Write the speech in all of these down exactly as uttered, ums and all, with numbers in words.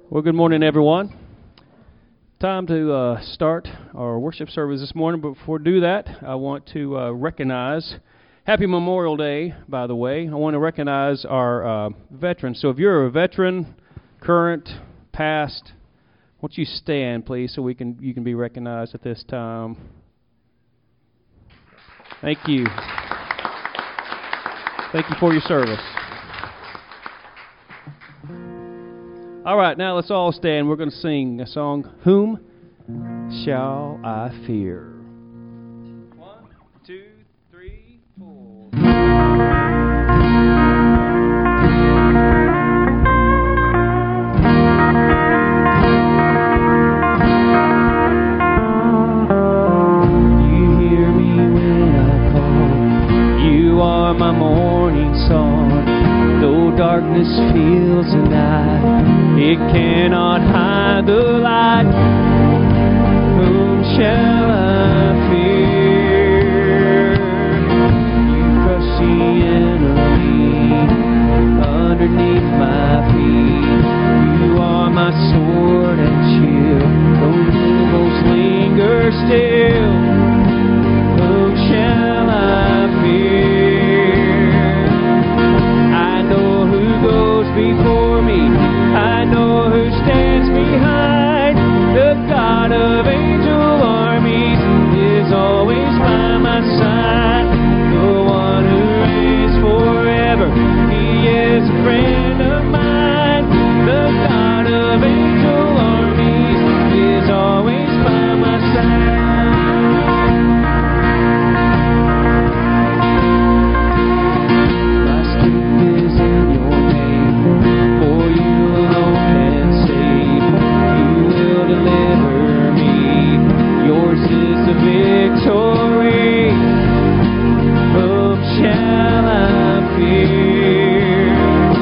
Well, good morning, everyone. Time to uh, start our worship service this morning, but before we do that, I want to uh, recognize, Happy Memorial Day, by the way. I want to recognize our uh, veterans. So if you're a veteran, current, past, won't you stand, please, so we can you can be recognized at this time. Thank you. Thank you for your service. All right, now let's all stand. We're going to sing a song, Whom Shall I Fear? One, two, three, four. You hear me when I call. You are my morning song. Though darkness fills the night, it cannot hide the light. Whom shall I fear? You crush the enemy underneath my feet. You are my sword and shield. Though evils linger still, whom shall I fear? I know who goes before me. I know who stands behind. The God of angel armies is always by my side. The one who reigns forever, he is a friend of mine. The God of angel armies is always by my side. My strength is in your name, for you alone can save. You will deliver me. Yours is the victory. Whom shall I fear?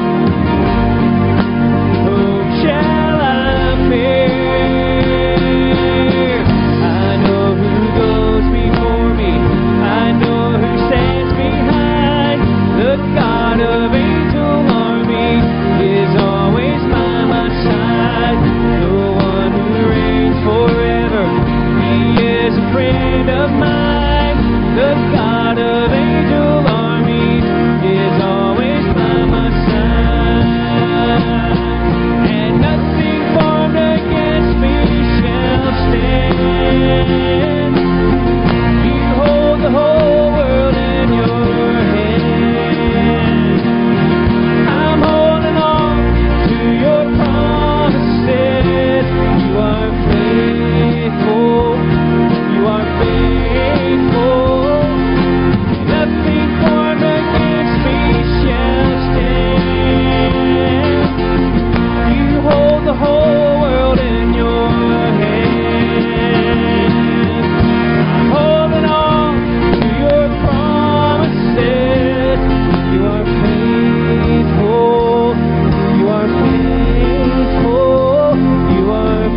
Whom shall I fear? I know who goes before me. I know who stands behind. The God of angel armies is always by my side. The one who reigns forever, he is a friend of mine. The God of angel armies is always by my side. And nothing formed against me shall stand. You hold the whole world in your hand. I'm holding on to your promises. You are faithful. You are faithful. Nothing formed against me shall stand. You hold the whole world in your hand. I'm holding on to your promises. You are faithful. You are faithful. You are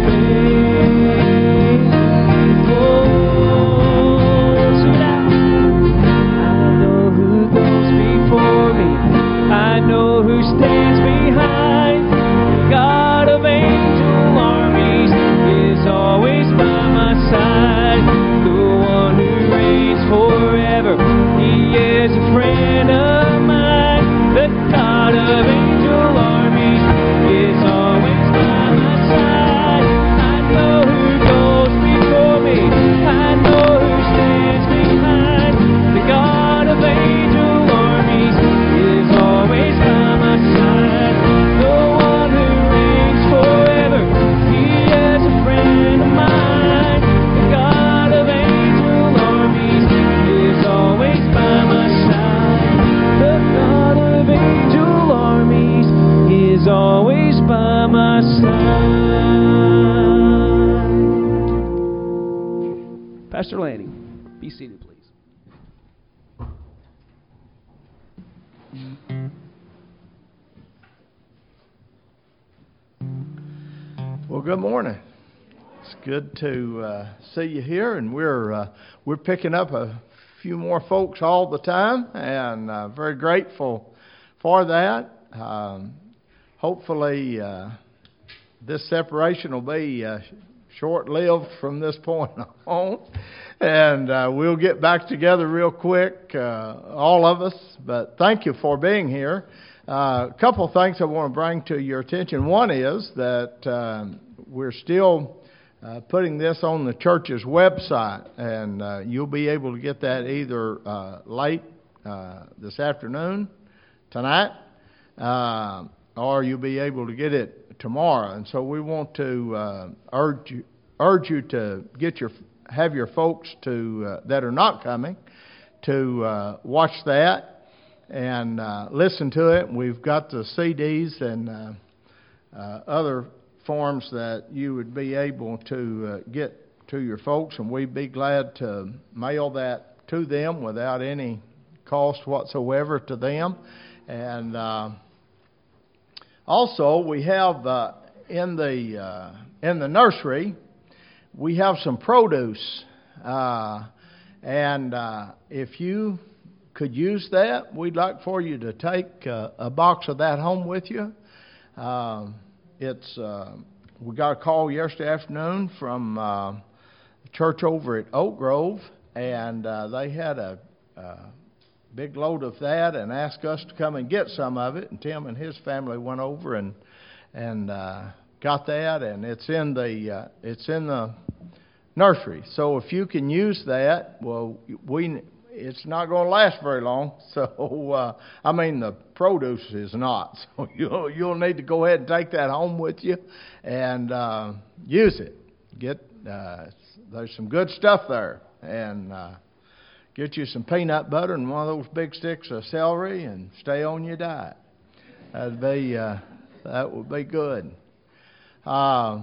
faithful. Sing it out. I know who goes before me. I know who stands behind. The God of angel armies is always by my side. The one who reigns forever, he is a friend of mine. The God of angel armies is always by my side. I know who goes before me. I know who stands behind. The God of angel armies is always by my side. The one who reigns forever, he is a friend of mine. The God of angel armies is always by my side. The God of angel armies is always by my side. Pastor Lanning, be seated, please. Well, good morning. It's good to uh, see you here, and we're uh, we're picking up a few more folks all the time, and uh, very grateful for that. Um, hopefully, uh, this separation will be uh, short-lived from this point on, and uh, we'll get back together real quick, uh, all of us. But thank you for being here. Uh, a couple of things I want to bring to your attention. One is that um, we're still uh, putting this on the church's website, and uh, you'll be able to get that either uh, late uh, this afternoon, tonight, uh, or you'll be able to get it tomorrow. And so we want to uh, urge you, urge you to get your have your folks to uh, that are not coming to uh, watch that and uh, listen to it. We've got the C Ds and uh, uh, other forms that you would be able to uh, get to your folks, and we'd be glad to mail that to them without any cost whatsoever to them. And uh, also, we have uh, in the uh, in the nursery, we have some produce, uh, and uh, if you could use that, we'd like for you to take uh, a box of that home with you. Um, it's uh, we got a call yesterday afternoon from uh, the church over at Oak Grove, and uh, they had a uh, big load of that and asked us to come and get some of it. And Tim and his family went over and and uh, got that, and it's in the uh, it's in the nursery. So if you can use that, well, we it's not going to last very long. So uh, I mean, the produce is not. So you'll you'll need to go ahead and take that home with you and uh, use it. Get uh, there's some good stuff there, and uh, get you some peanut butter and one of those big sticks of celery, and stay on your diet. That'd be uh, that would be good. Uh,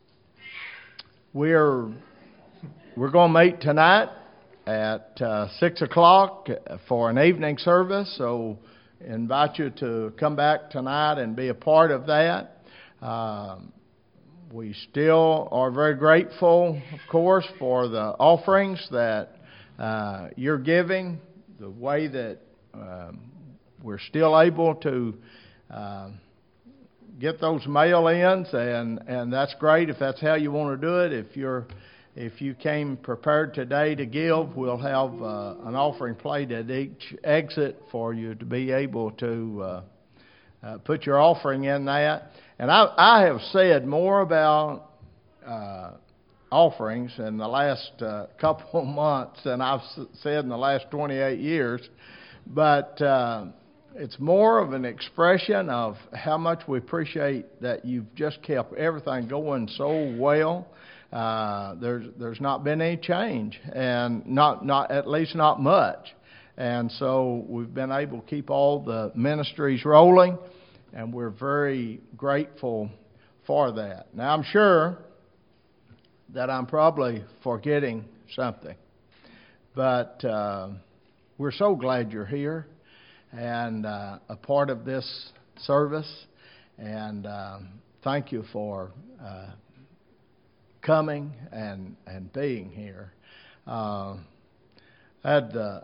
we're we're going to meet tonight at uh, six o'clock for an evening service. So invite you to come back tonight and be a part of that. Uh, we still are very grateful, of course, for the offerings that Uh, you're giving, the way that um, we're still able to uh, get those mail-ins, and, and that's great if that's how you want to do it. If you're if you came prepared today to give, we'll have uh, an offering plate at each exit for you to be able to uh, uh, put your offering in that. And I, I have said more about Uh, offerings in the last uh, couple of months than I've said in the last twenty-eight years, but uh, it's more of an expression of how much we appreciate that you've just kept everything going so well. Uh, there's there's not been any change, and not not at least not much, and so we've been able to keep all the ministries rolling, and we're very grateful for that. Now I'm sure that I'm probably forgetting something. But uh, we're so glad you're here and uh, a part of this service. And uh, thank you for uh, coming and, and being here. Uh, I had uh,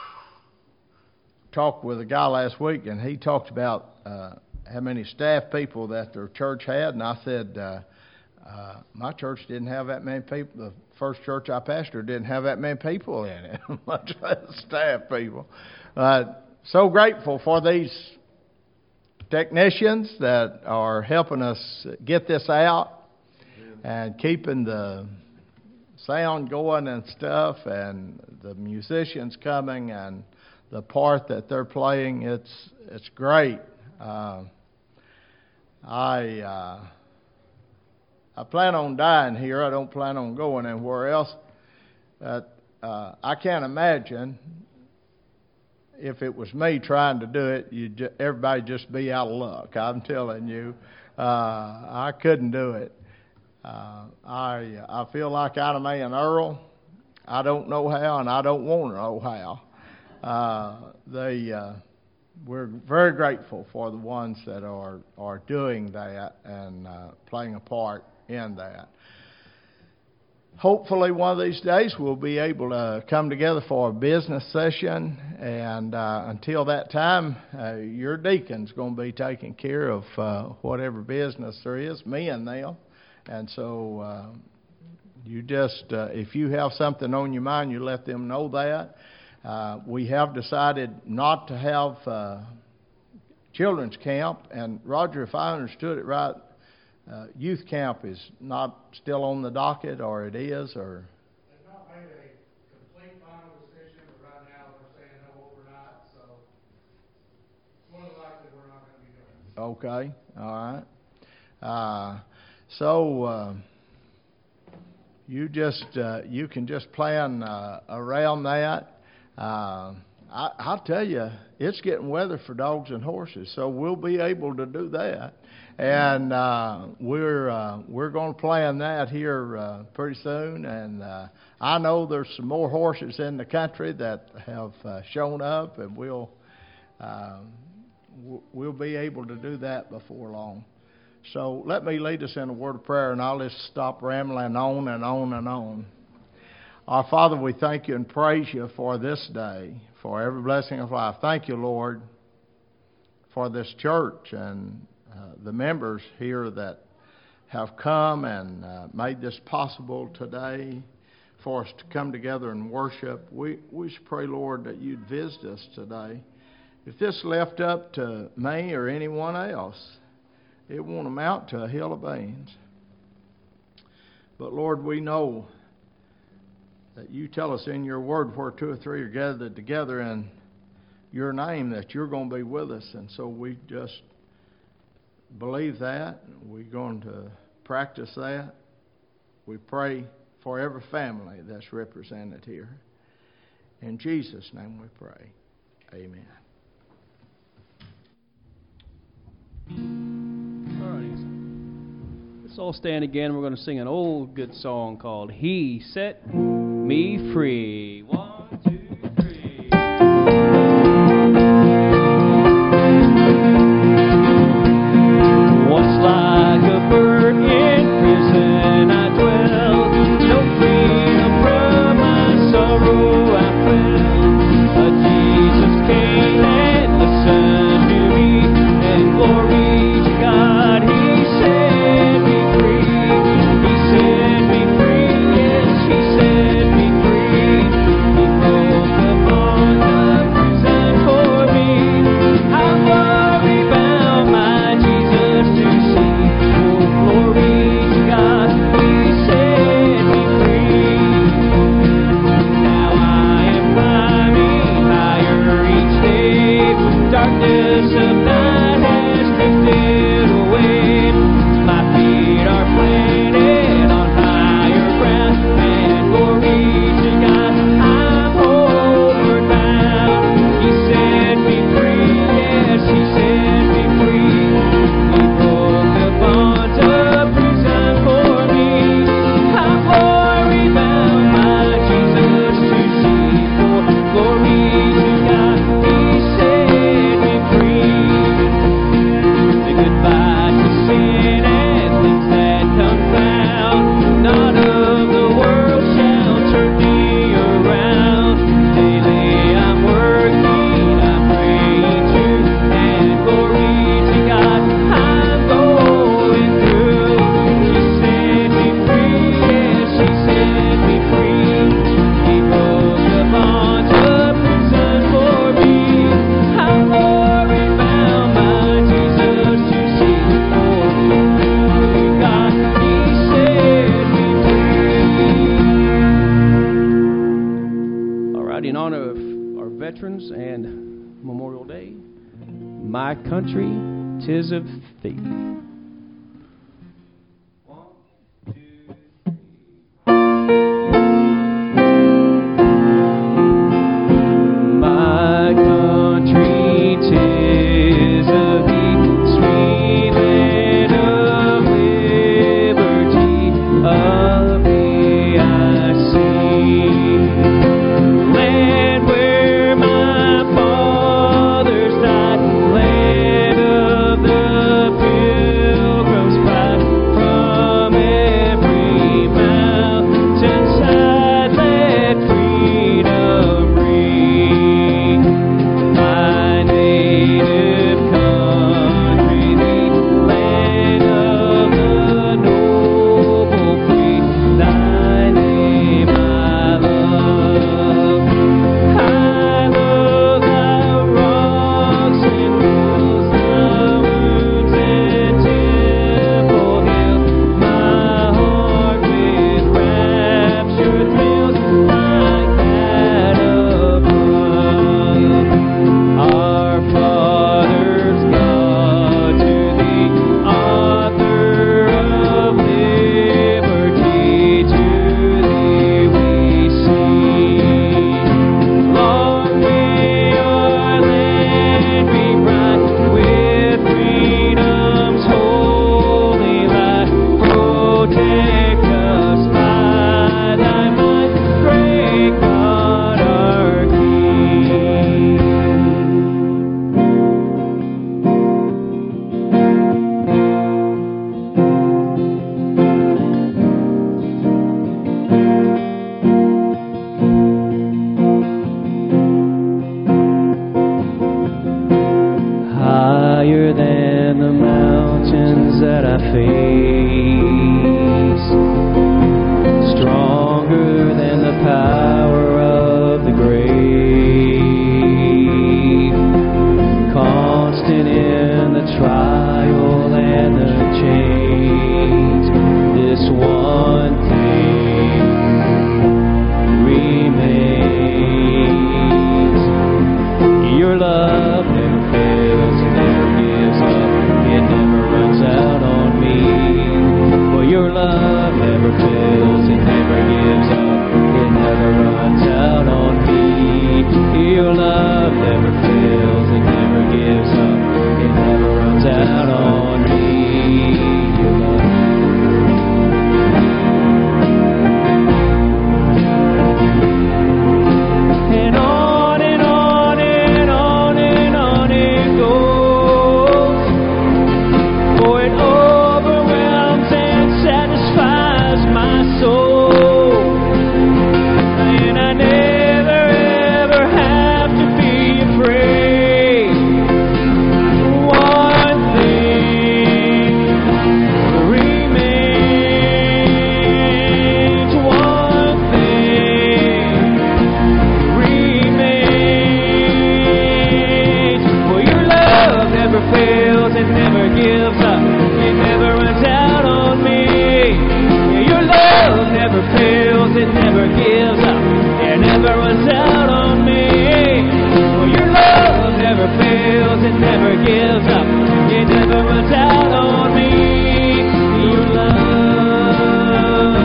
talked with a guy last week, and he talked about uh, how many staff people that their church had. And I said, uh, Uh, my church didn't have that many people. The first church I pastored didn't have that many people in it, much less staff people. Uh, so grateful for these technicians that are helping us get this out and keeping the sound going and stuff, and the musicians coming and the part that they're playing. It's it's great. Uh, I. Uh, I plan on dying here. I don't plan on going anywhere else. But uh, I can't imagine if it was me trying to do it, you'd ju- everybody just be out of luck. I'm telling you, uh, I couldn't do it. Uh, I I feel like Adam A. and Earl. I don't know how, and I don't want to know how. Uh, they uh, we're very grateful for the ones that are are doing that and uh, playing a part in that. hopefully one of these days we'll be able to come together for a business session, and uh, until that time, uh, your deacon's going to be taking care of uh, whatever business there is, me and them. And so uh, you just, uh, if you have something on your mind, you let them know that. Uh, we have decided not to have uh, children's camp, and Roger, if I understood it right, Uh, youth camp is not still on the docket, or it is, or? They've not made a complete final decision, but right now they're saying no overnight, so more than likely we're not going to be doing it. Okay, all right. Uh, so uh, you just uh, you can just plan uh, around that. Uh, I, I'll tell you, it's getting weather for dogs and horses, so we'll be able to do that. And uh, we're uh, we're going to plan that here uh, pretty soon. And uh, I know there's some more horses in the country that have uh, shown up, and we'll uh, we'll be able to do that before long. So let me lead us in a word of prayer, and I'll just stop rambling on and on and on. Our Father, we thank you and praise you for this day, for every blessing of life. Thank you, Lord, for this church and Uh, the members here that have come and uh, made this possible today for us to come together and worship. We, we just pray, Lord, that you'd visit us today. If this left up to me or anyone else, it won't amount to a hill of beans. But, Lord, we know that you tell us in your word where two or three are gathered together in your name that you're going to be with us. And so we just believe that. We're going to practice that. We pray for every family that's represented here. In Jesus' name we pray. Amen. All right. Let's all stand again. We're going to sing an old good song called He Set Me Free. One, two. Like a bird in prison I dwell, no freedom from my sorrow I felt. But Jesus came and listened to me, and glory to God, He set me free. He set me free, yes, He set me free. He broke the bonds of prison for me. I'm glory bound, my Jesus to see. Glory to God, He set me free. Now I am climbing higher each day. Darkness of night has drifted away. My feet are planted on higher ground, and glory to God, I'm homeward bound. He set me free, yes, He set me free. He broke the bonds of prison for me. I'm glory bound, my Jesus to see. For glory to God, He set me free. Say goodbye to sin and things that confound. None of the world shall turn me around. Daily I'm working, I'm praying too, and glory to God, I'm going through. He set me free, yes, He set me free. He broke the bonds of prison for me. I'm glory bound, my Jesus to see. For glory to God, He set me free. All right, in honor of our veterans and Memorial Day, My Country, 'Tis of Thee. My country, 'tis of thee, sweet land of liberty, of thee I sing. Land where my fathers died, land of the that I face, stronger than the power of the grave, constant in the trial and the change. This one thing remains: your love never fails, it never gives up, it never runs out on me. For your love never fails, it never gives up, it never runs out on me. Your love never fails, it never gives up, it never runs out on me. Your love. And on and on and on and on it goes, for it overwhelms and satisfies my soul. And I never ever have to be afraid. One thing remains, one thing remains. For your love never fails, it never gives up, it never runs out on me. Yeah, your love never fails, it never gives up, it never runs out on me. For your love never fails, it never gives up, it never runs out on me. Your love.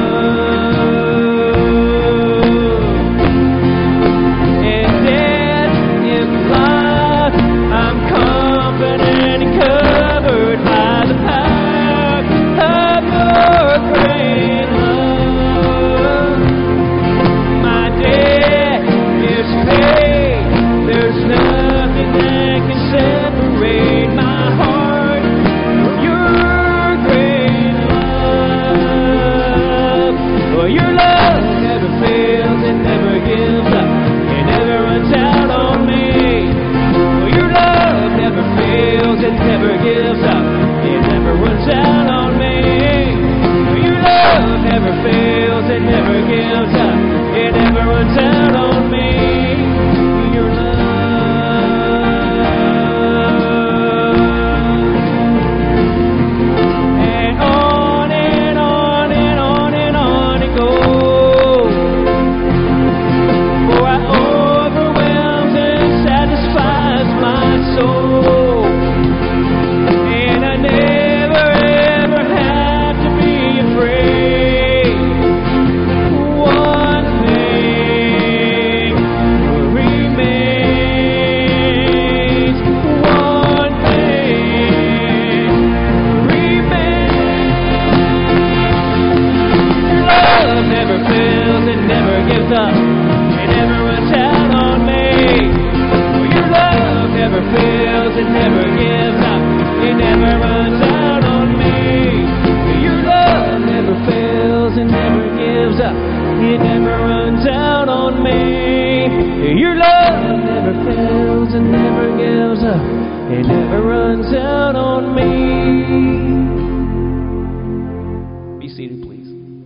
And death implies I'm confident and covered by the power of your great love. My debt is paid. There's nothing that can separate my heart from your great love. For your love never fails, it never gives up, it never runs out on me. For your love never fails, it never gives up, it never runs out on me. For your love never fails, it never gives up, it never runs out on me. Your love. And on and on and on and on it goes, for it overwhelms and satisfies my soul. And I never ever have to be afraid. One thing remains, one thing remains. Your love never fails, it never gives up, it never runs out on me. For your love never fails, it never gives up, it never runs out on me. Your love never fails, it never gives up, it never runs out on me. Your love never fails, it never gives up, it never runs out on me. Be seated, please.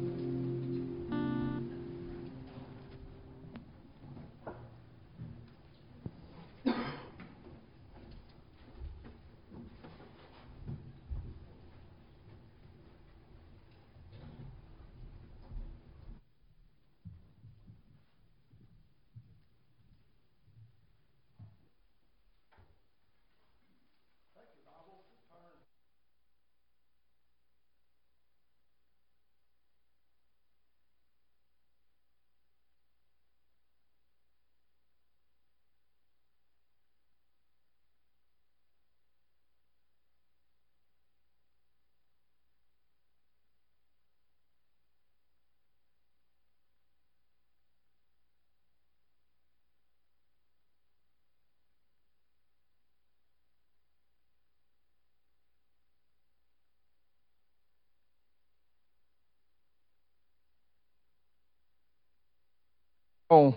Oh,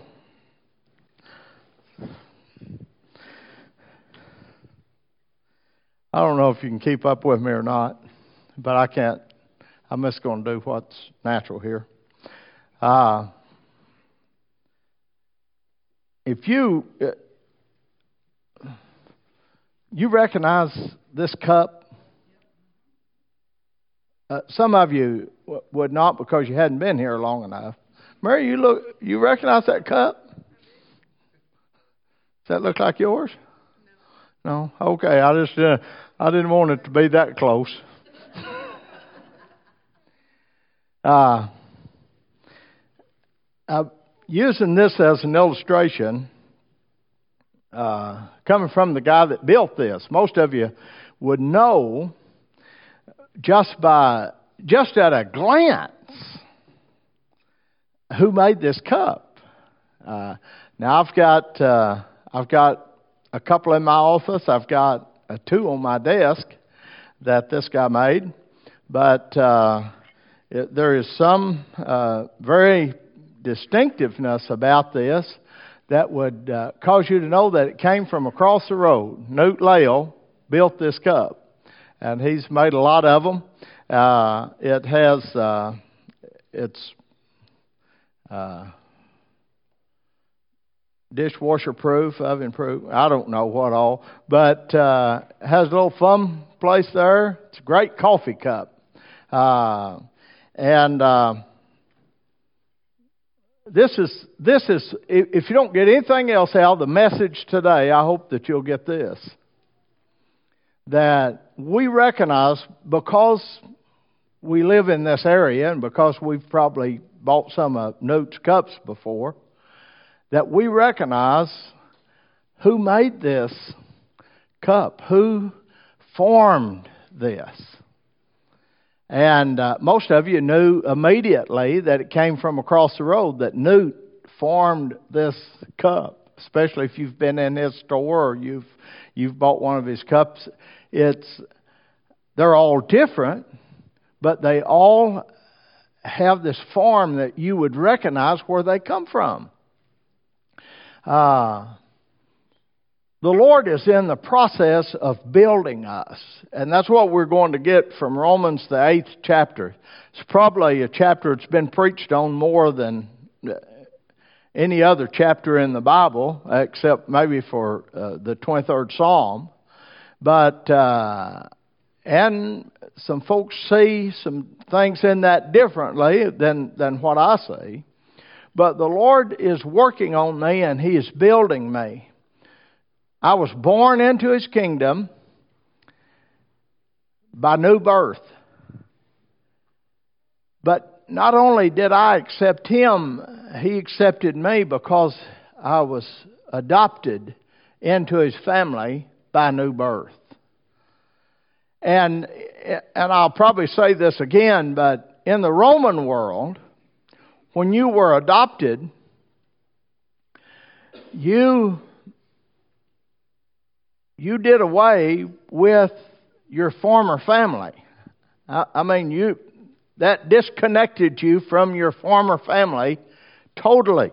I don't know if you can keep up with me or not. but I can't. I'm just going to do what's natural here. Uh, if you uh, you recognize this cup, uh, some of you w- would not because you hadn't been here long enough. Mary, you look. You recognize that cup? Does that look like yours? No. No? Okay. I just uh, I didn't want it to be that close. uh, uh, using this as an illustration, uh, coming from the guy that built this, most of you would know just by just at a glance who made this cup. Uh, now I've got uh, I've got a couple in my office. I've got uh, two on my desk that this guy made, but uh, it, there is some uh, very distinctiveness about this that would uh, cause you to know that it came from across the road. Newt Lale built this cup, and he's made a lot of them. Uh, it has uh, it's uh, dishwasher proof, oven proof. I don't know what all, but uh, has a little thumb place there. It's a great coffee cup, uh, and uh, this is this is. If you don't get anything else out of the message today, I hope that you'll get this. That we recognize because we live in this area and because we've probably bought some of Newt's cups before, that we recognize who made this cup, who formed this. And uh, most of you knew immediately that it came from across the road, that Newt formed this cup, especially if you've been in his store or you've you've bought one of his cups. It's they're all different, but they all have this form that you would recognize where they come from. Uh, the Lord is in the process of building us, and that's what we're going to get from Romans, the eighth chapter. It's probably a chapter that's been preached on more than any other chapter in the Bible, except maybe for uh, the twenty-third Psalm. But uh, and some folks see some things in that differently than than what I see. But the Lord is working on me and He is building me. I was born into His kingdom by new birth. But not only did I accept Him, He accepted me because I was adopted into His family by new birth. And, and I'll probably say this again, but in the Roman world, when you were adopted, you, you did away with your former family. I, I mean, you that disconnected you from your former family totally.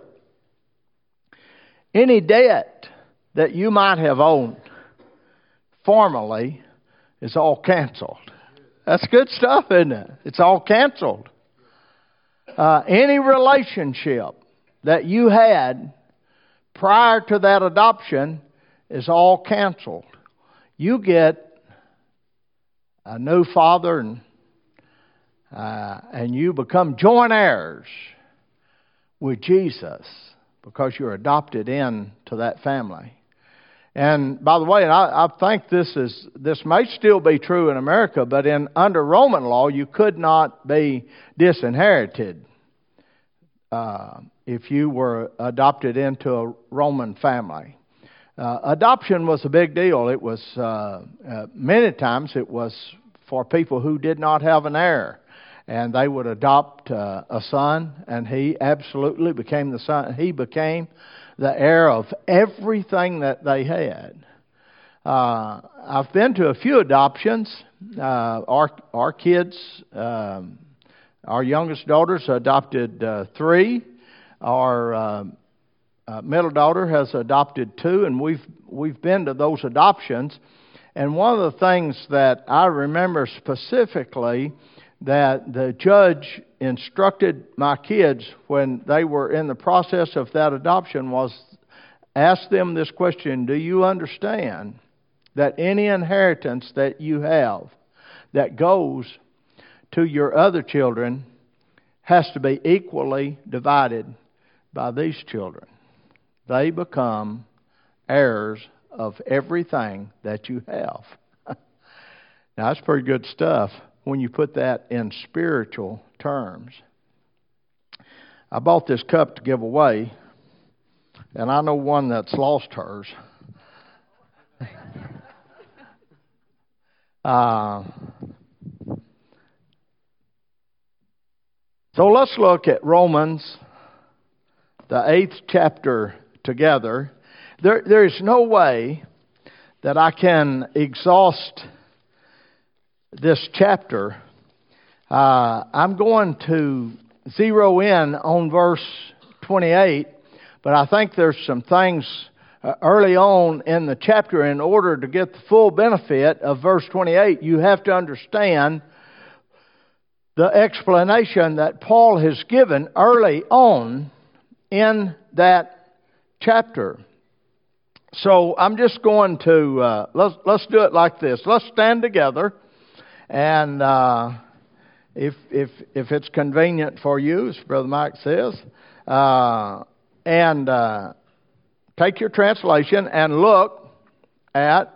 Any debt that you might have owned formerly is all canceled. That's good stuff, isn't it? It's all canceled. Uh, any relationship that you had prior to that adoption is all canceled. You get a new father, and uh, and you become joint heirs with Jesus because you're adopted into that family. And by the way, I, I think this is this may still be true in America, but in under Roman law, you could not be disinherited uh, if you were adopted into a Roman family. Uh, adoption was a big deal. It was uh, uh, many times it was for people who did not have an heir, and they would adopt uh, a son, and he absolutely became the son. He became the heir of everything that they had. Uh, I've been to a few adoptions. Uh, our our kids, um, our youngest daughters adopted uh, three. Our uh, uh, middle daughter has adopted two, and we've we've been to those adoptions. And one of the things that I remember specifically that the judge instructed my kids when they were in the process of that adoption was ask them this question: do you understand that any inheritance that you have that goes to your other children has to be equally divided by these children? They become heirs of everything that you have. Now, that's pretty good stuff when you put that in spiritual terms. I bought this cup to give away, and I know one that's lost hers. uh, so let's look at Romans, the eighth chapter, together. There, there is no way that I can exhaust this chapter. Uh, I'm going to zero in on verse twenty-eight, but I think there's some things uh, early on in the chapter. In order to get the full benefit of verse twenty-eight, you have to understand the explanation that Paul has given early on in that chapter. So I'm just going to, uh, let's, let's do it like this. Let's stand together, and uh, if, if, if it's convenient for you, as Brother Mike says, uh, and uh, take your translation and look at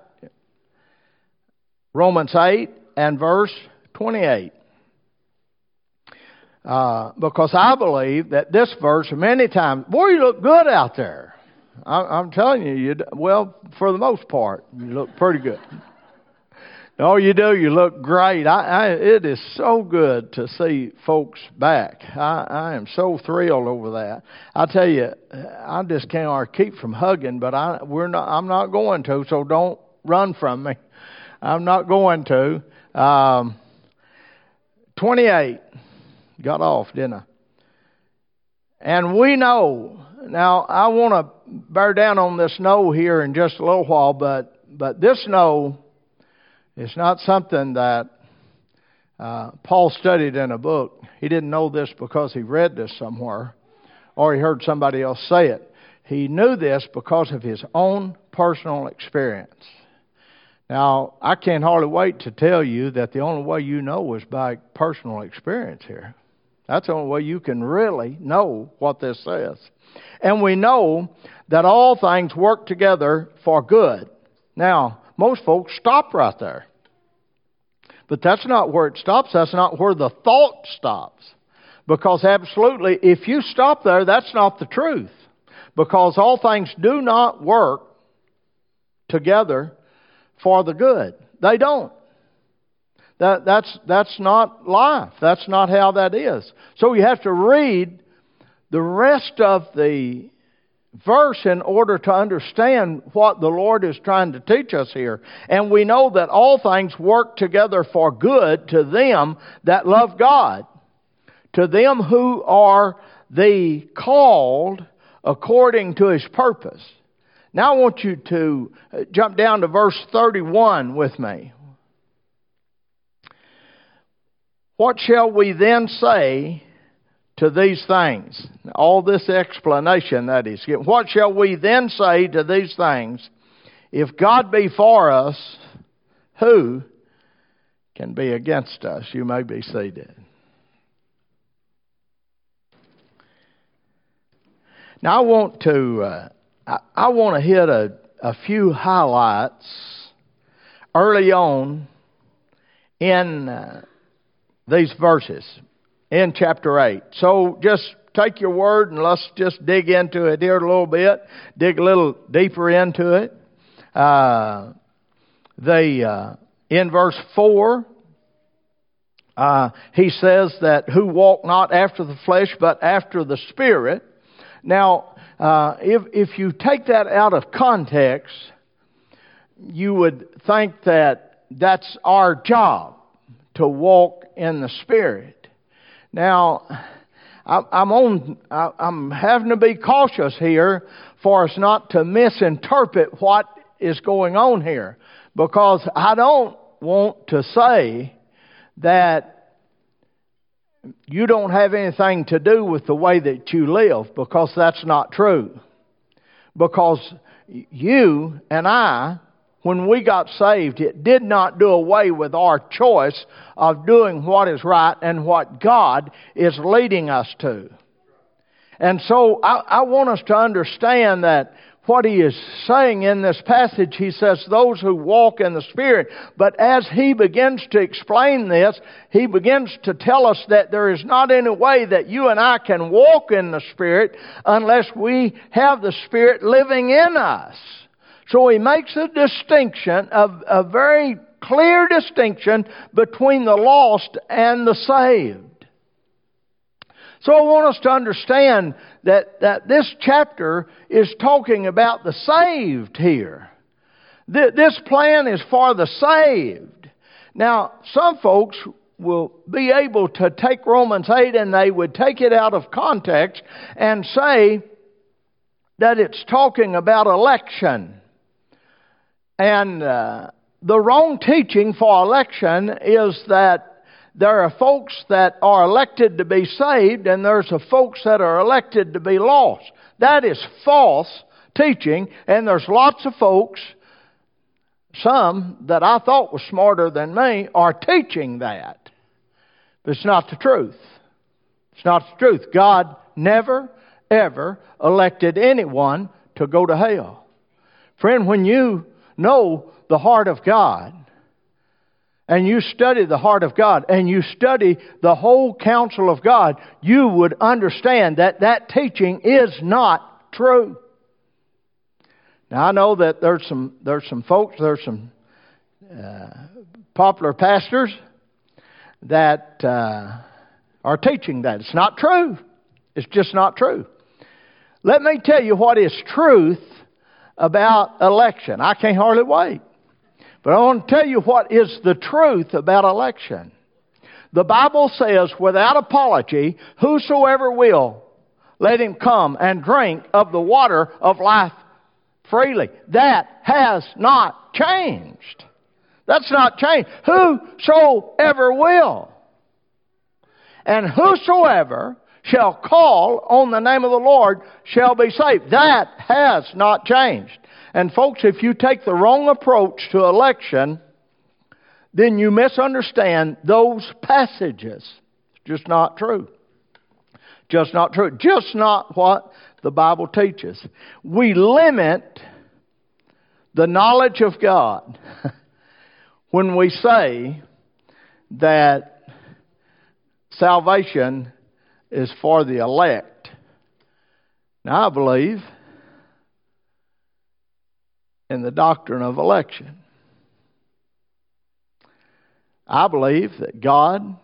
Romans eight and verse twenty-eight. Uh, because I believe that this verse many times, boy, you look good out there. I'm telling you, you well, for the most part, you look pretty good. No, you do. You look great. I, I, it is so good to see folks back. I, I am so thrilled over that. I tell you, I just can't keep from hugging, but I, we're not. I'm not going to. So don't run from me. I'm not going to. Um, twenty-eight got off, didn't I? And we know. Now, I want to bear down on this no here in just a little while, but but this no is not something that uh, Paul studied in a book. He didn't know this because he read this somewhere or he heard somebody else say it. He knew this because of his own personal experience. Now, I can't hardly wait to tell you that the only way you know is by personal experience here. That's the only way you can really know what this says. And we know that all things work together for good. Now, most folks stop right there. But that's not where it stops. That's not where the thought stops. Because absolutely, if you stop there, that's not the truth. Because all things do not work together for the good. They don't. That, that's, that's not life. That's not how that is. So you have to read the rest of the verse in order to understand what the Lord is trying to teach us here. And we know that all things work together for good to them that love God, to them who are the called according to His purpose. Now I want you to jump down to verse thirty-one with me. What shall we then say to these things? All this explanation that He's given. What shall we then say to these things? If God be for us, who can be against us? You may be seated. Now I want to uh, I, I want to hit a, a few highlights early on in uh, these verses in chapter eight. So just take your word and let's just dig into it here a little bit. Dig a little deeper into it. Uh, they, uh, in verse four, uh, he says that who walk not after the flesh but after the Spirit. Now, uh, if, if you take that out of context, you would think that that's our job, to walk in the Spirit. Now, I'm on. I'm having to be cautious here for us not to misinterpret what is going on here, because I don't want to say that you don't have anything to do with the way that you live, because that's not true. Because you and I, when we got saved, it did not do away with our choice of doing what is right and what God is leading us to. And so I, I want us to understand that what he is saying in this passage, he says, those who walk in the Spirit. But as he begins to explain this, he begins to tell us that there is not any way that you and I can walk in the Spirit unless we have the Spirit living in us. So he makes a distinction, a, a very clear distinction between the lost and the saved. So I want us to understand that, that this chapter is talking about the saved here. Th- this plan is for the saved. Now, some folks will be able to take Romans eight and they would take it out of context and say that it's talking about election. And uh, the wrong teaching for election is that there are folks that are elected to be saved, and there's a folks that are elected to be lost. That is false teaching, and there's lots of folks, some that I thought were smarter than me, are teaching that. But it's not the truth. It's not the truth. God never, ever elected anyone to go to hell. Friend, when you know the heart of God, and you study the heart of God, and you study the whole counsel of God, you would understand that that teaching is not true. Now, I know that there's some there's some folks, there's some uh, popular pastors that uh, are teaching that. It's not true. It's just not true. Let me tell you what is truth about election. I can't hardly wait. But I want to tell you what is the truth about election. The Bible says, without apology, whosoever will, let him come and drink of the water of life freely. That has not changed. That's not changed. Whosoever will. And whosoever shall call on the name of the Lord shall be saved. That has not changed. And folks, if you take the wrong approach to election, then you misunderstand those passages. It's just not true. Just not true. Just not what the Bible teaches. We limit the knowledge of God when we say that salvation is for the elect. Now, I believe in the doctrine of election. I believe that God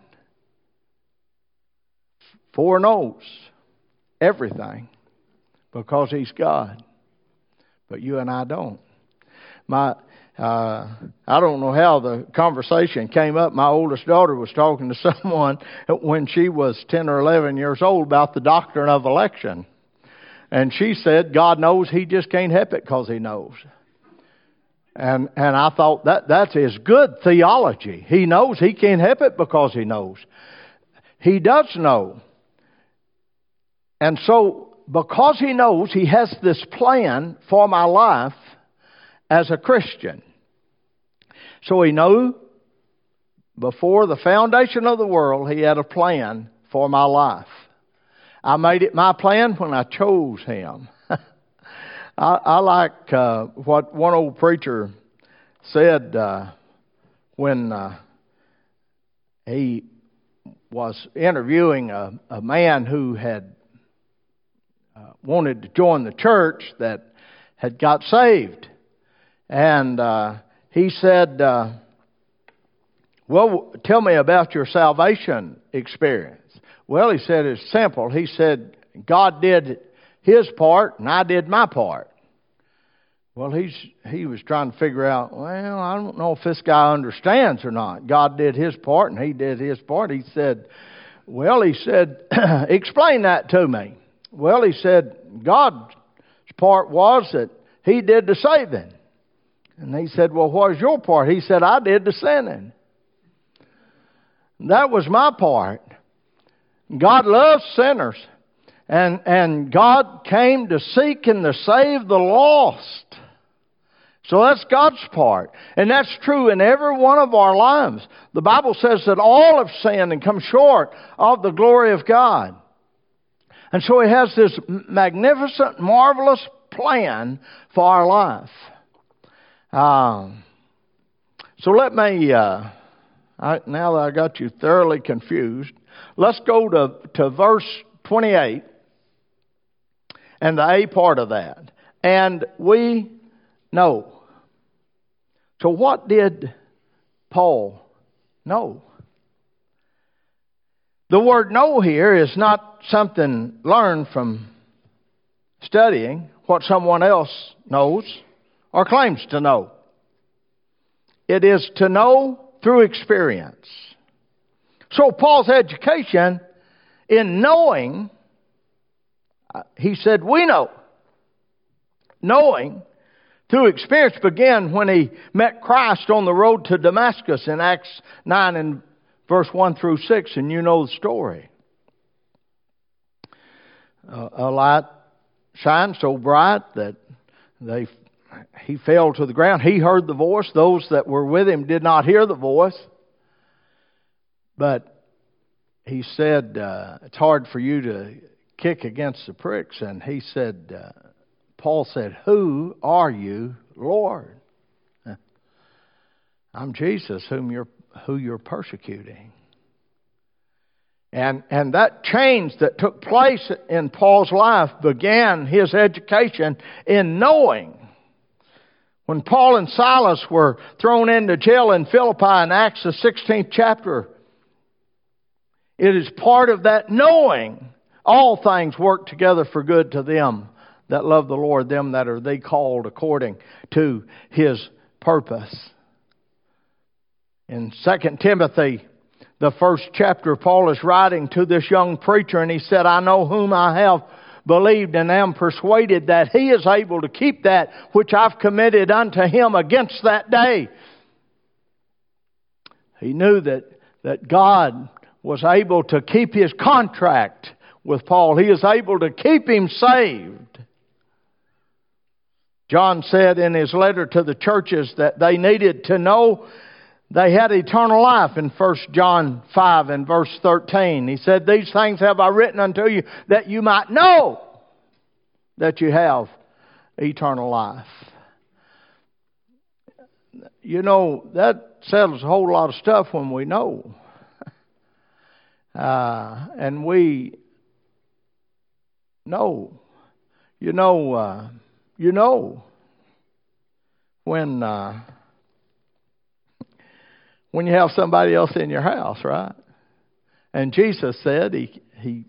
foreknows everything because He's God. But you and I don't. My, uh, I don't know how the conversation came up. My oldest daughter was talking to someone when she was ten or eleven years old about the doctrine of election. And she said, God knows, He just can't help it because He knows. And and I thought that that's his good theology. He knows, he can't help it because he knows. He does know. And so, because he knows, he has this plan for my life as a Christian. So he knew before the foundation of the world, he had a plan for my life. I made it my plan when I chose him. I, I like uh, what one old preacher said uh, when uh, he was interviewing a, a man who had uh, wanted to join the church that had got saved. And uh, he said, uh, well, tell me about your salvation experience. Well, he said, it's simple. He said, God did His part, and I did my part. Well, he's he was trying to figure out, well, I don't know if this guy understands or not. God did His part, and he did his part. He said, well, he said, explain that to me. Well, he said, God's part was that He did the saving. And he said, well, what was your part? He said, I did the sinning. That was my part. God loves sinners. And, and God came to seek and to save the lost. So that's God's part. And that's true in every one of our lives. The Bible says that all have sinned and come short of the glory of God. And so He has this magnificent, marvelous plan for our life. Um, so let me, uh, I, now that I got you thoroughly confused, let's go to, to verse twenty-eight and the A part of that. And we know. So what did Paul know? The word know here is not something learned from studying what someone else knows or claims to know. It is to know through experience. So Paul's education in knowing, he said, we know. Knowing through experience began when he met Christ on the road to Damascus in Acts nine and verse one through six, and you know the story. Uh, a light shined so bright that they he fell to the ground. He heard the voice. Those that were with him did not hear the voice. But he said, uh, it's hard for you to kick against the pricks. And he said, uh, Paul said, who are you, Lord? I'm Jesus, whom you're who you're persecuting. And and that change that took place in Paul's life began his education in knowing. When Paul and Silas were thrown into jail in Philippi in Acts the sixteenth chapter, it is part of that knowing all things work together for good to them that love the Lord, them that are they called according to His purpose. In Second Timothy, the first chapter, Paul is writing to this young preacher, and he said, I know whom I have believed and am persuaded that He is able to keep that which I've committed unto Him against that day. He knew that, that God was able to keep His contract with Paul. He is able to keep him saved. John said in his letter to the churches that they needed to know they had eternal life in First John five and verse thirteen. He said, these things have I written unto you that you might know that you have eternal life. You know, that settles a whole lot of stuff when we know. Uh, and we know. You know, uh, you know when... Uh, When you have somebody else in your house, right? And Jesus said, He He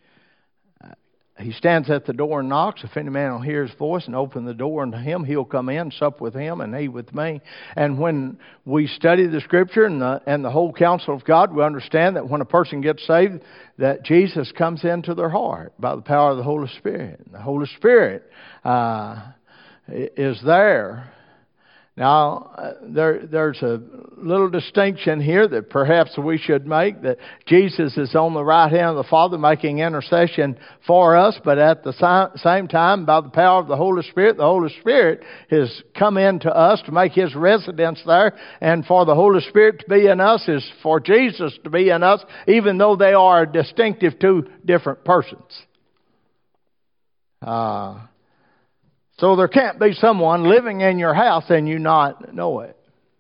He stands at the door and knocks. If any man will hear His voice and open the door unto him, he'll come in, sup with him, and he with me. And when we study the Scripture and the, and the whole counsel of God, we understand that when a person gets saved, that Jesus comes into their heart by the power of the Holy Spirit. The Holy Spirit uh, is there. Now, uh, there, there's a little distinction here that perhaps we should make, that Jesus is on the right hand of the Father making intercession for us, but at the si- same time, by the power of the Holy Spirit, the Holy Spirit has come into us to make His residence there, and for the Holy Spirit to be in us is for Jesus to be in us, even though they are distinctive two different persons. Uh So there can't be someone living in your house and you not know it.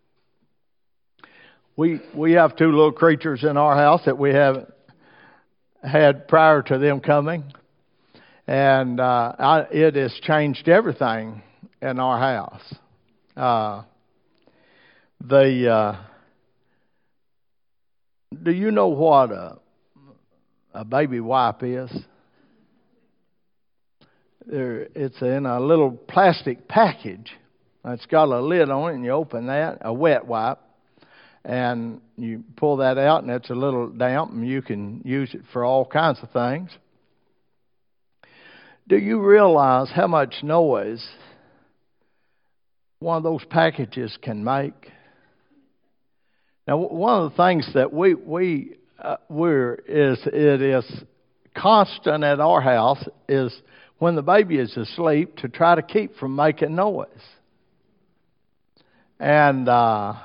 We we have two little creatures in our house that we haven't had prior to them coming. And uh, I, it has changed everything in our house. Uh, the uh, do you know what a, a baby wipe is? There, it's in a little plastic package. It's got a lid on it, and you open that, a wet wipe, and you pull that out, and it's a little damp, and you can use it for all kinds of things. Do you realize how much noise one of those packages can make. Now, one of the things that we we uh, we're is it is constant at our house is when the baby is asleep to try to keep from making noise. And uh,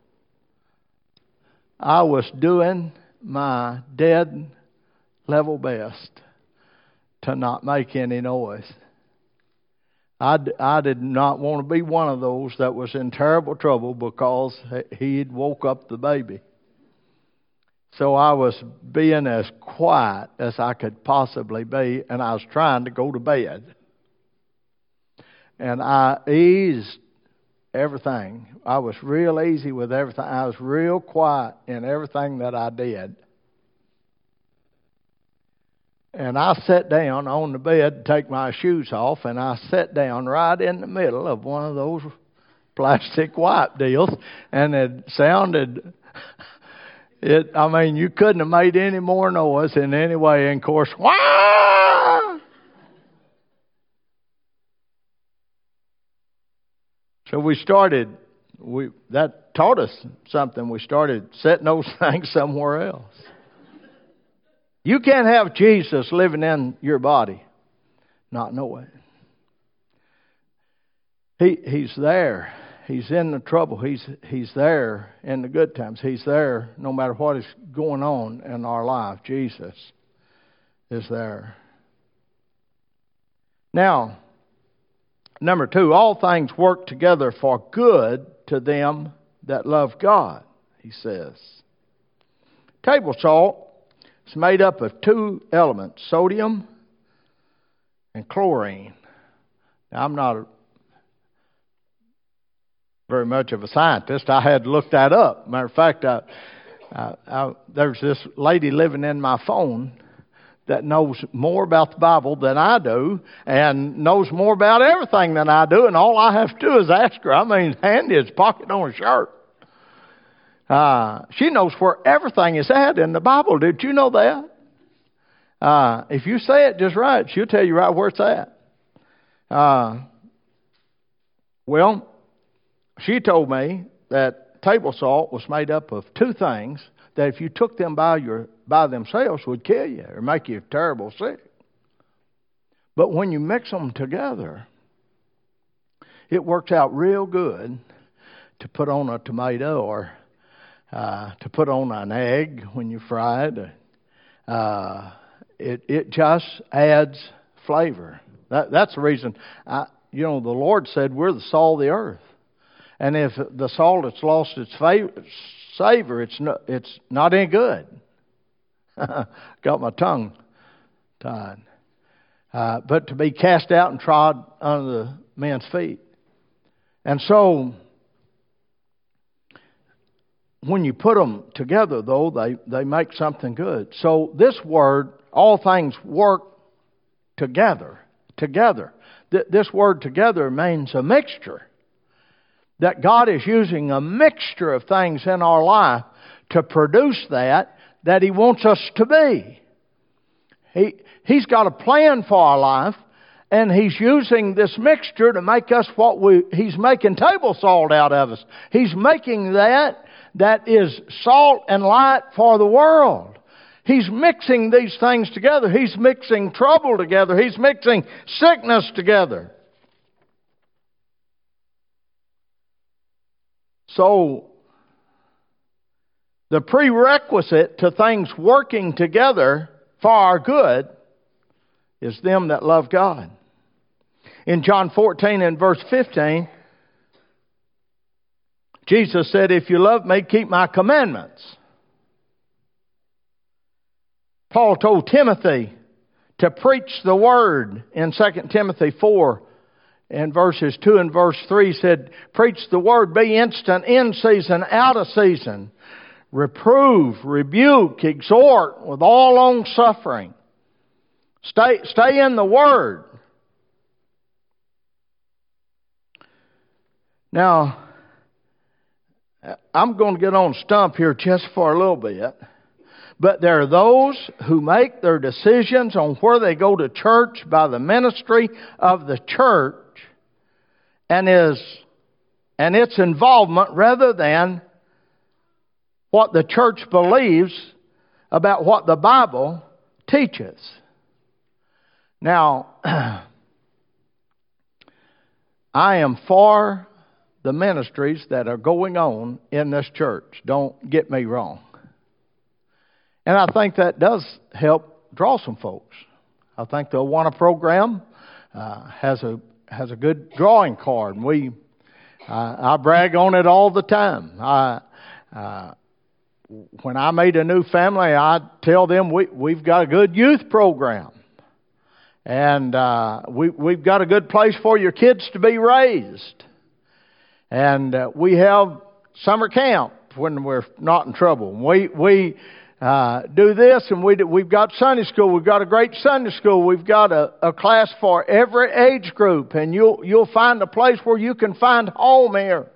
I was doing my dead level best to not make any noise. I, I did not want to be one of those that was in terrible trouble because he'd woke up the baby. So I was being as quiet as I could possibly be, and I was trying to go to bed. And I eased everything. I was real easy with everything. I was real quiet in everything that I did. And I sat down on the bed to take my shoes off, and I sat down right in the middle of one of those plastic wipe deals, and it sounded, it. I mean, you couldn't have made any more noise in any way. And of course, wah! So we started, we that taught us something. We started setting those things somewhere else. You can't have Jesus living in your body, not know it. He He's there. He's in the trouble. He's He's there in the good times. He's there no matter what is going on in our life. Jesus is there. Now, number two, all things work together for good to them that love God, he says. Table salt is made up of two elements, sodium and chlorine. Now, I'm not a, very much of a scientist. I had to look that up. Matter of fact, I, I, I, there's this lady living in my phone that knows more about the Bible than I do and knows more about everything than I do, and all I have to do is ask her. I mean, handy as pocket on a shirt. Uh, she knows where everything is at in the Bible. Did you know that? Uh, if you say it just right, she'll tell you right where it's at. Uh, well, she told me that table salt was made up of two things that if you took them by your by themselves would kill you or make you terrible sick. But when you mix them together, it works out real good to put on a tomato or Uh, to put on an egg when you fry it. Uh, it it just adds flavor. That, that's the reason, I, you know, the Lord said we're the salt of the earth. And if the salt has lost its favor, savor, it's not, it's not any good. Got my tongue tied. Uh, but to be cast out and trod under the men's feet. And so, when you put them together, though, they, they make something good. So this word, all things work together. Together. Th- this word together means a mixture. That God is using a mixture of things in our life to produce that, that He wants us to be. He, he's got a plan for our life, and He's using this mixture to make us what we... He's making table salt out of us. He's making that that is salt and light for the world. He's mixing these things together. He's mixing trouble together. He's mixing sickness together. So, the prerequisite to things working together for our good is them that love God. In John fourteen and verse fifteen, Jesus said, if you love me, keep my commandments. Paul told Timothy to preach the word in Second Timothy four and verses two and verse three said, preach the word, be instant, in season, out of season. Reprove, rebuke, exhort with all long suffering. Stay, stay in the word. Now, I'm going to get on stump here just for a little bit. But there are those who make their decisions on where they go to church by the ministry of the church and is and its involvement rather than what the church believes about what the Bible teaches. Now, I am for the ministries that are going on in this church. Don't get me wrong. And I think that does help draw some folks. I think the Awana program uh, has a has a good drawing card. And we, uh, I brag on it all the time. I, uh, when I meet a new family, I tell them we we've got a good youth program, and uh, we we've got a good place for your kids to be raised, and uh, we have summer camp when we're not in trouble. We we. Uh, do this, and we do, we've got Sunday school. We've got a great Sunday school. We've got a, a class for every age group, and you'll you'll find a place where you can find home here.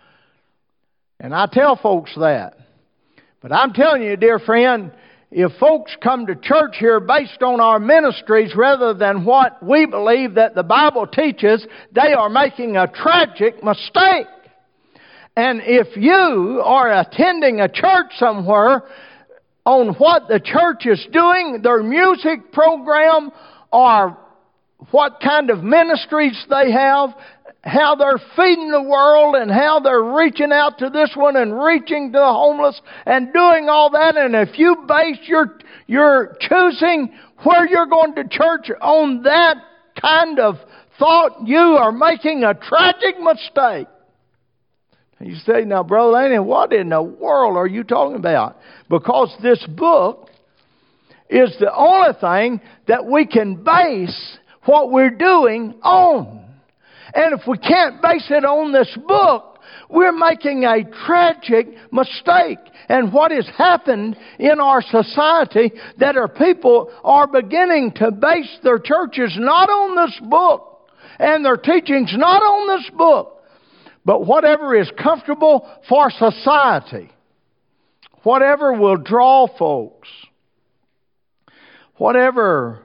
And I tell folks that. But I'm telling you, dear friend, if folks come to church here based on our ministries rather than what we believe that the Bible teaches, they are making a tragic mistake. And if you are attending a church somewhere on what the church is doing, their music program, or what kind of ministries they have, how they're feeding the world, and how they're reaching out to this one and reaching to the homeless and doing all that, and if you base your your choosing where you're going to church on that kind of thought, you are making a tragic mistake. You say, now, Brother Lanny, what in the world are you talking about? Because this book is the only thing that we can base what we're doing on. And if we can't base it on this book, we're making a tragic mistake. And what has happened in our society, that our people are beginning to base their churches not on this book, and their teachings not on this book, but whatever is comfortable for society. Whatever will draw folks. Whatever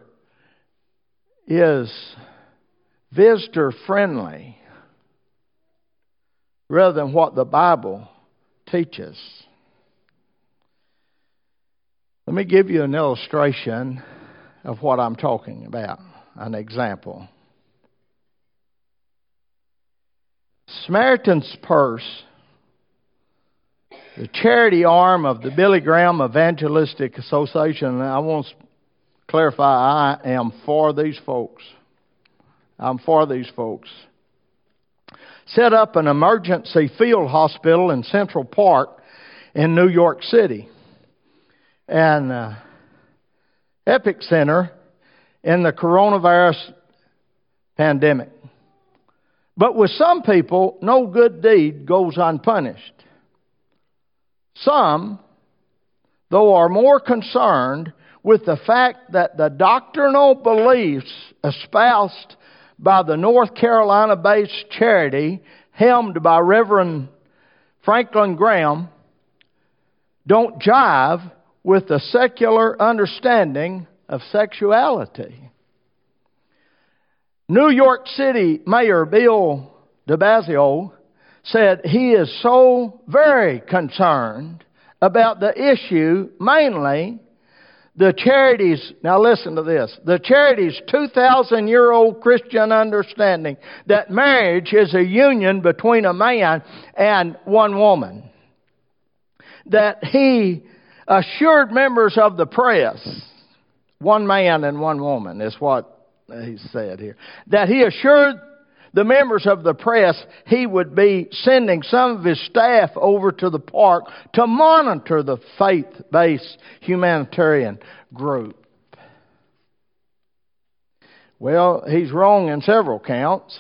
is visitor friendly. Rather than what the Bible teaches. Let me give you an illustration of what I'm talking about. An example. Samaritan's Purse, the charity arm of the Billy Graham Evangelistic Association, and I want to clarify, I am for these folks. I'm for these folks. Set up an emergency field hospital in Central Park in New York City. And uh, epicenter in the coronavirus pandemic. But with some people, no good deed goes unpunished. Some, though, are more concerned with the fact that the doctrinal beliefs espoused by the North Carolina-based charity helmed by Reverend Franklin Graham don't jive with the secular understanding of sexuality. New York City Mayor Bill de Blasio said he is so very concerned about the issue, mainly the charity's, now listen to this, the charity's two thousand year old Christian understanding that marriage is a union between a man and one woman. That he assured members of the press, one man and one woman is what he said here, that he assured the members of the press he would be sending some of his staff over to the park to monitor the faith-based humanitarian group. Well, he's wrong in several counts.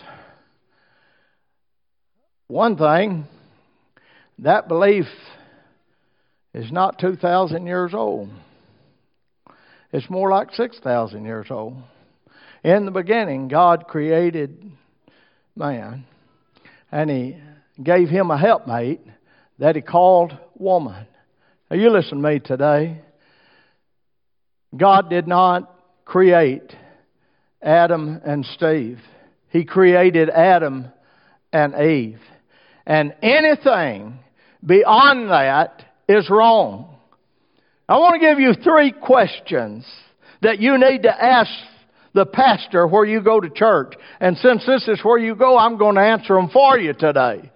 One thing, that belief is not two thousand years old. It's more like six thousand years old. In the beginning, God created man, and He gave him a helpmate that He called woman. Now, you listen to me today. God did not create Adam and Steve. He created Adam and Eve. And anything beyond that is wrong. I want to give you three questions that you need to ask the pastor where you go to church. And since this is where you go, I'm going to answer them for you today.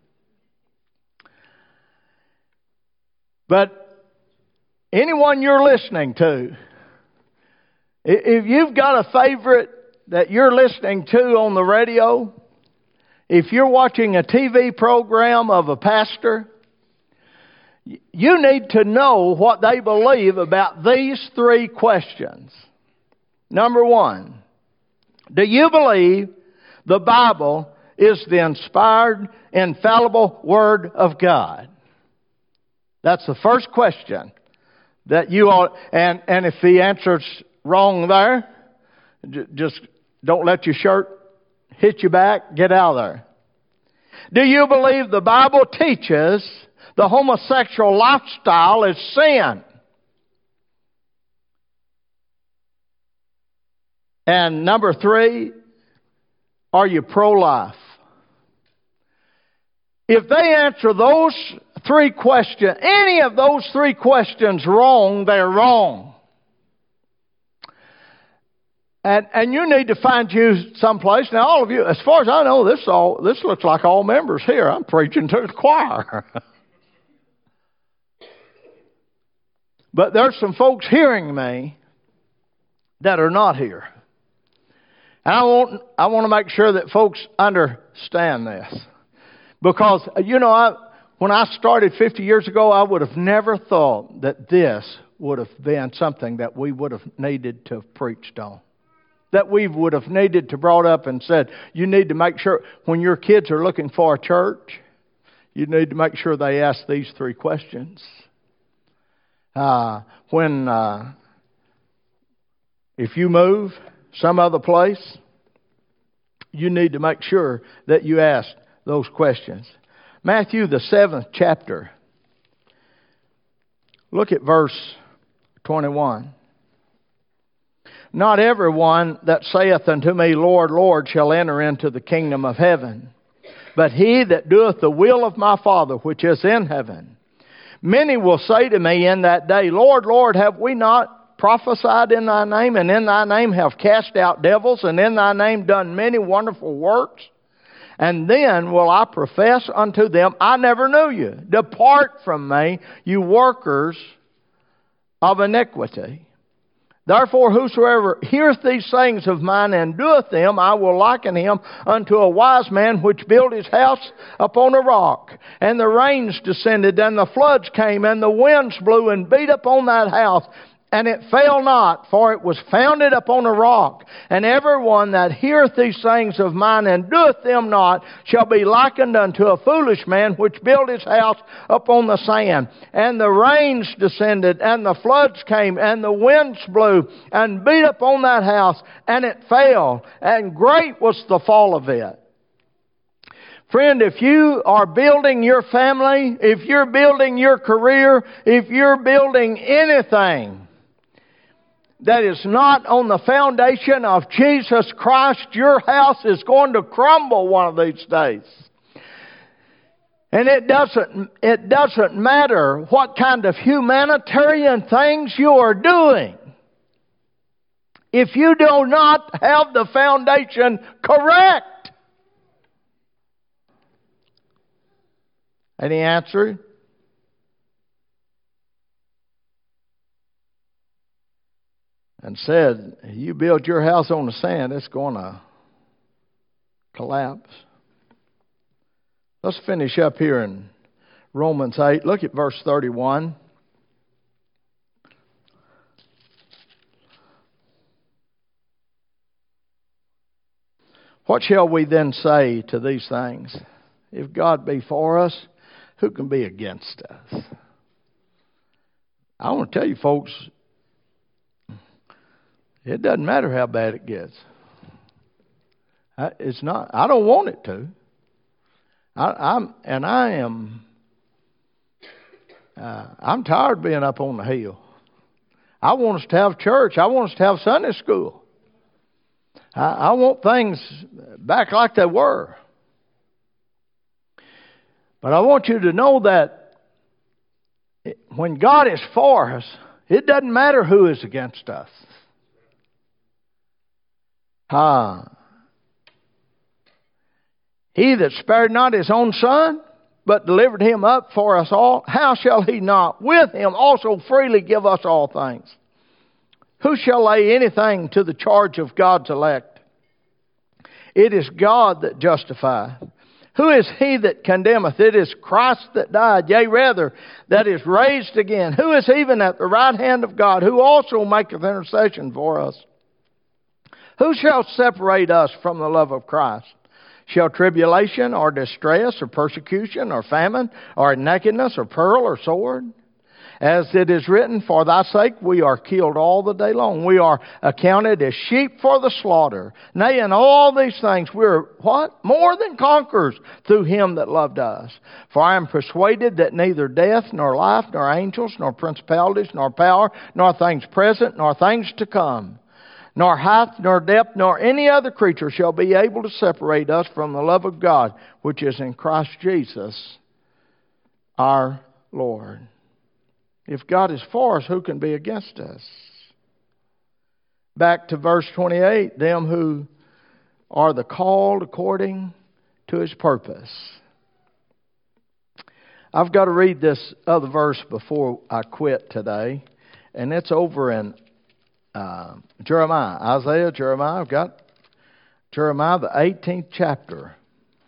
But anyone you're listening to, if you've got a favorite that you're listening to on the radio, if you're watching a T V program of a pastor, you need to know what they believe about these three questions. Number one, do you believe the Bible is the inspired, infallible Word of God? That's the first question that you ought, and, and if the answer's wrong there, j- just don't let your shirt hit you back, get out of there. Do you believe the Bible teaches the homosexual lifestyle is sin? And number three, are you pro-life? If they answer those three questions, any of those three questions wrong, they're wrong. And and you need to find you someplace. Now, all of you, as far as I know, this all this looks like all members here. I'm preaching to the choir. But there's some folks hearing me that are not here. And I want I want to make sure that folks understand this. Because, you know, I, when I started fifty years ago, I would have never thought that this would have been something that we would have needed to have preached on. That we would have needed to brought up and said, you need to make sure when your kids are looking for a church, you need to make sure they ask these three questions. Uh, when, uh, if you move some other place, you need to make sure that you ask those questions. Matthew, the seventh chapter. Look at verse twenty-one. Not everyone that saith unto me, Lord, Lord, shall enter into the kingdom of heaven, but he that doeth the will of my Father which is in heaven. Many will say to me in that day, Lord, Lord, have we not prophesied in thy name, and in thy name have cast out devils, and in thy name done many wonderful works? And then will I profess unto them, I never knew you. Depart from me, you workers of iniquity. Therefore, whosoever heareth these sayings of mine and doeth them, I will liken him unto a wise man which built his house upon a rock. And the rains descended, and the floods came, and the winds blew and beat upon that house. And it fell not, for it was founded upon a rock. And everyone that heareth these sayings of mine and doeth them not shall be likened unto a foolish man which built his house upon the sand. And the rains descended, and the floods came, and the winds blew, and beat upon that house, and it fell. And great was the fall of it. Friend, if you are building your family, if you're building your career, if you're building anything that is not on the foundation of Jesus Christ, your house is going to crumble one of these days. And it doesn't, it doesn't matter what kind of humanitarian things you are doing. If you do not have the foundation correct. Any answer? And said, you build your house on the sand, it's going to collapse. Let's finish up here in Romans eight. Look at verse thirty-one. What shall we then say to these things? If God be for us, who can be against us? I want to tell you folks, it doesn't matter how bad it gets. It's not. I don't want it to. I, I'm and I am. Uh, I'm tired of being up on the hill. I want us to have church. I want us to have Sunday school. I, I want things back like they were. But I want you to know that when God is for us, it doesn't matter who is against us. Ah. He that spared not his own Son, but delivered him up for us all, how shall he not with him also freely give us all things? Who shall lay anything to the charge of God's elect? It is God that justifieth. Who is he that condemneth? It is Christ that died, yea, rather, that is raised again. Who is even at the right hand of God, who also maketh intercession for us? Who shall separate us from the love of Christ? Shall tribulation, or distress, or persecution, or famine, or nakedness, or peril, or sword? As it is written, for thy sake we are killed all the day long. We are accounted as sheep for the slaughter. Nay, in all these things we are, what? More than conquerors through him that loved us. For I am persuaded that neither death, nor life, nor angels, nor principalities, nor power, nor things present, nor things to come, nor height, nor depth, nor any other creature shall be able to separate us from the love of God, which is in Christ Jesus our Lord. If God is for us, who can be against us? Back to verse twenty-eight, them who are the called according to his purpose. I've got to read this other verse before I quit today, and it's over in uh, Jeremiah. Isaiah, Jeremiah, I've got Jeremiah, the eighteenth chapter.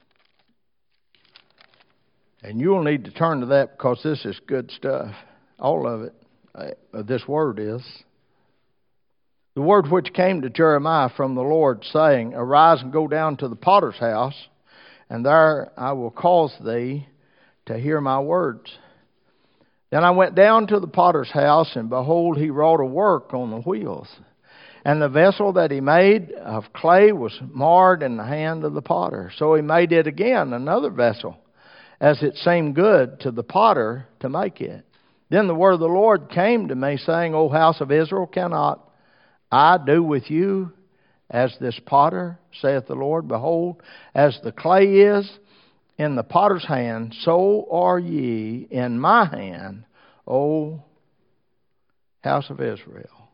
And you'll need to turn to that because this is good stuff. All of it, uh, this word is. The word which came to Jeremiah from the Lord, saying, Arise and go down to the potter's house, and there I will cause thee to hear my words. Then I went down to the potter's house, and behold, he wrought a work on the wheels. And the vessel that he made of clay was marred in the hand of the potter. So he made it again, another vessel, as it seemed good to the potter to make it. Then the word of the Lord came to me, saying, O house of Israel, cannot I do with you as this potter, saith the Lord? Behold, as the clay is in the potter's hand, so are ye in my hand, O house of Israel.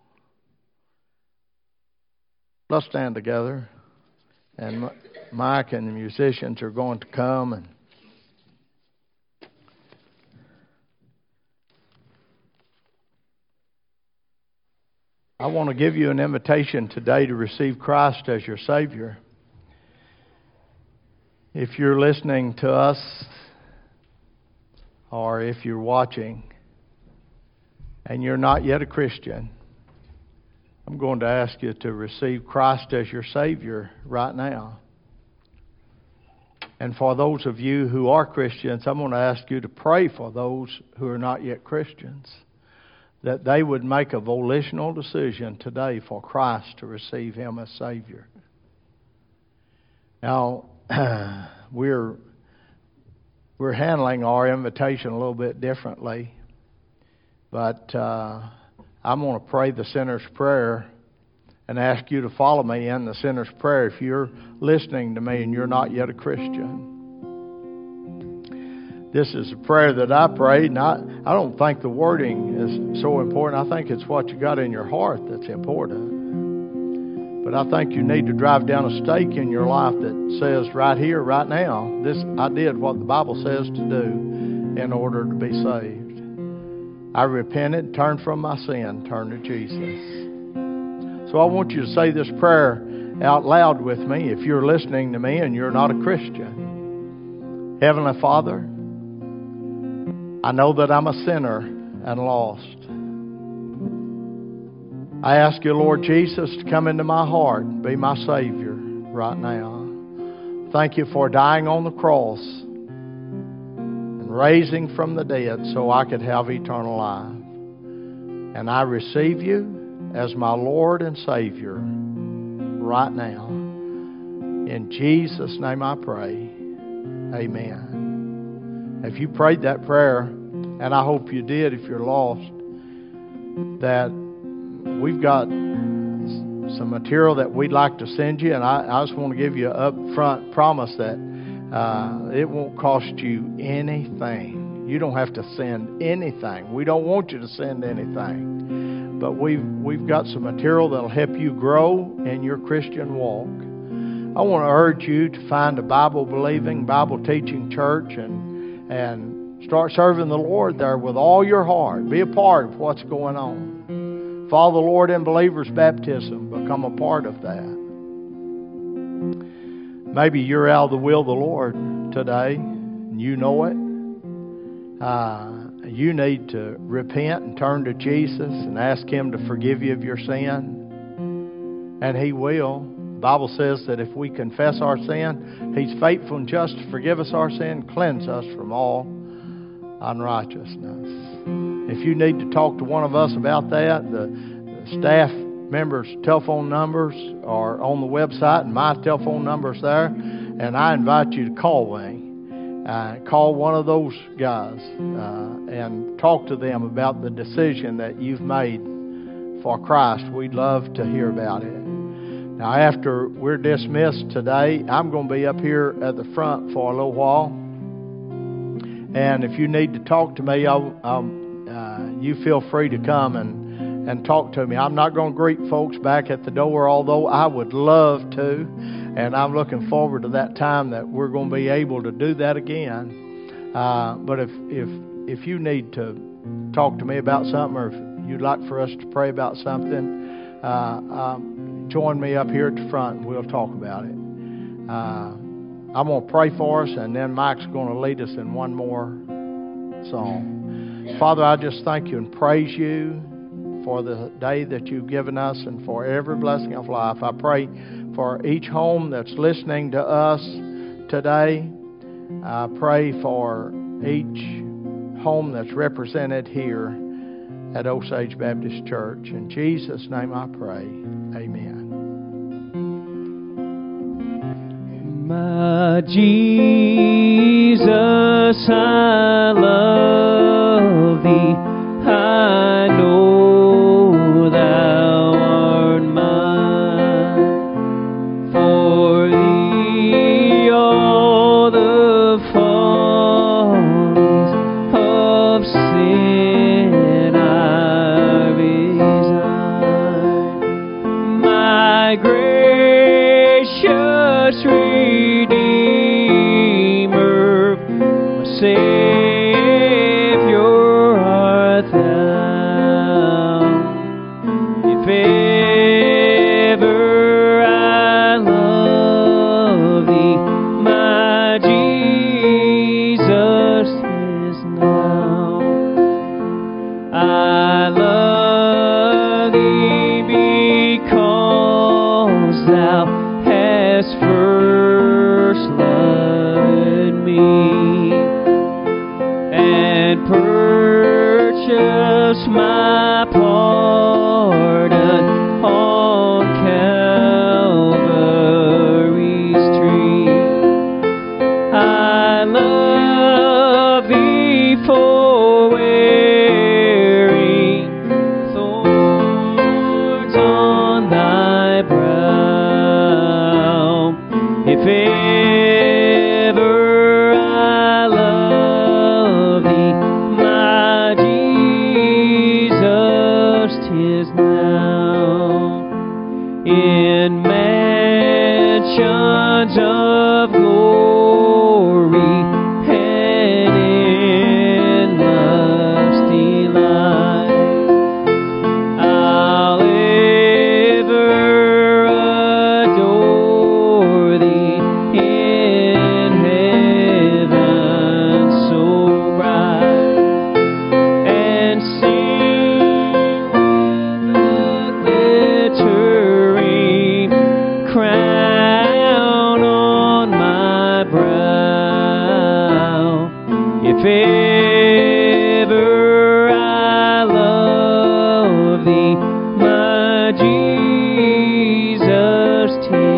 Let's stand together. And Mike and the musicians are going to come and I want to give you an invitation today to receive Christ as your Savior. If you're listening to us or if you're watching and you're not yet a Christian, I'm going to ask you to receive Christ as your Savior right now. And for those of you who are Christians, I'm going to ask you to pray for those who are not yet Christians, that they would make a volitional decision today for Christ to receive Him as Savior. Now, we're we're handling our invitation a little bit differently, but uh, I'm going to pray the sinner's prayer and ask you to follow me in the sinner's prayer if you're listening to me and you're not yet a Christian. This is a prayer that I prayed, and I, I don't think the wording is so important. I think it's what you got in your heart that's important. But I think you need to drive down a stake in your life that says right here, right now, this I did what the Bible says to do in order to be saved. I repented, turned from my sin, turned to Jesus. So I want you to say this prayer out loud with me if you're listening to me and you're not a Christian. Heavenly Father, I know that I'm a sinner and lost. I ask you, Lord Jesus, to come into my heart and be my Savior right now. Thank you for dying on the cross and raising from the dead so I could have eternal life. And I receive you as my Lord and Savior right now. In Jesus' name I pray. Amen. If you prayed that prayer, and I hope you did if you're lost, that we've got some material that we'd like to send you, and I, I just want to give you an upfront promise that Uh, it won't cost you anything. You don't have to send anything. We don't want you to send anything. But we've, we've got some material that'll help you grow in your Christian walk. I want to urge you to find a Bible-believing, Bible-teaching church and, and start serving the Lord there with all your heart. Be a part of what's going on. Follow the Lord in believers' baptism. Become a part of that. Maybe you're out of the will of the Lord today, and you know it. Uh, you need to repent and turn to Jesus and ask Him to forgive you of your sin. And He will. The Bible says that if we confess our sin, He's faithful and just to forgive us our sin, cleanse us from all unrighteousness. If you need to talk to one of us about that, the, the staff members' telephone numbers are on the website, and my telephone number's there. And I invite you to call me. Uh, call one of those guys uh, and talk to them about the decision that you've made for Christ. We'd love to hear about it. Now, after we're dismissed today, I'm going to be up here at the front for a little while. And if you need to talk to me, I'll, I'll, uh, you feel free to come and and talk to me. I'm not going to greet folks back at the door, although I would love to. And I'm looking forward to that time that we're going to be able to do that again. Uh, but if, if, if you need to talk to me about something, or if you'd like for us to pray about something, uh, um, join me up here at the front and we'll talk about it. Uh, I'm going to pray for us, and then Mike's going to lead us in one more song. Father, I just thank you and praise you for the day that you've given us and for every blessing of life. I pray for each home that's listening to us today. I pray for each home that's represented here at Osage Baptist Church. In Jesus' name I pray. Amen. My Jesus, I love thee. I know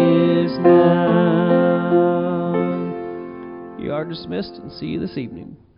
dismissed, and see you this evening.